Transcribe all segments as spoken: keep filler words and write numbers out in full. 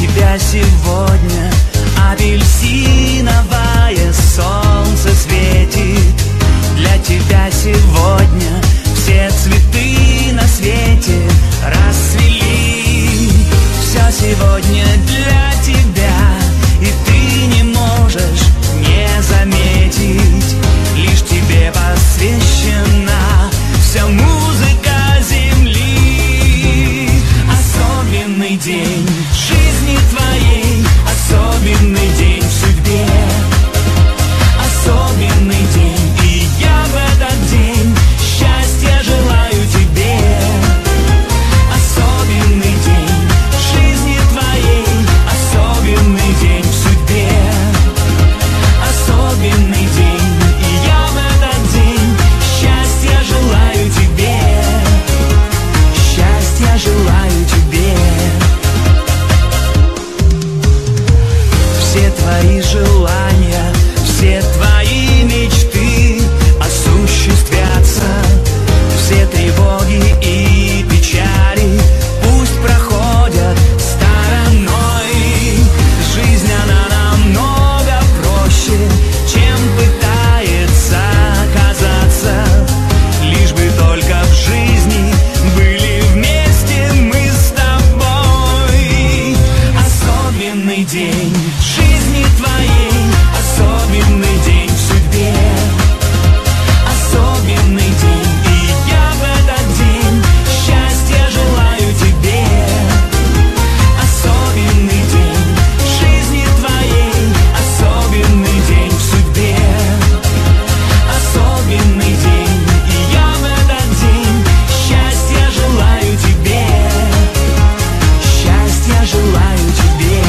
тебя сегодня апельсиновое солнце светит. Для тебя сегодня все цветы на свете расцвели. Все сегодня для тебя, и ты не можешь не заметить. Лишь тебе посвящена вся музыка земли. Особенный день в жизни твоей, особенный день в судьбе, особенный день, и я в этот день счастья желаю тебе. Особенный день в жизни твоей, особенный день в судьбе, особенный день, и я в этот день счастья желаю тебе, счастья желаю тебе. Все твои желания, все твои мечты осуществятся. Все тревоги и печали пусть проходят стороной. Жизнь, она намного проще, чем пытается казаться. Лишь бы только в жизни были вместе мы с тобой. Особенный день в жизни твоей, особенный день в судьбе, особенный день, и я в этот день счастья желаю тебе. Особенный день в жизни твоей, особенный день в судьбе, особенный день, и я в этот день счастья желаю тебе, счастья желаю тебе.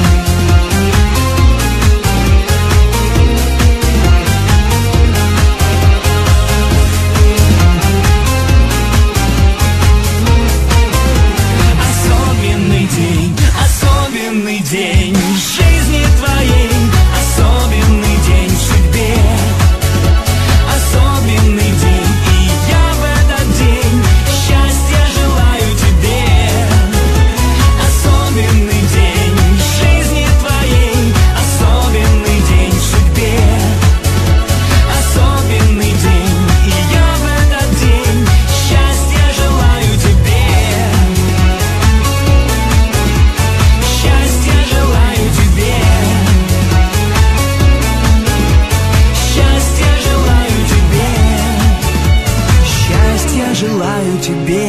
Особенный день, особенный день в жизни твоей, особенный день в судьбе, особенный день, и я в этот день счастья желаю тебе. Особенный день в жизни твоей, особенный день в судьбе, особенный день, и я в этот день счастья желаю тебе. Счастья желаю тебе, счастья желаю тебе, счастья желаю тебе.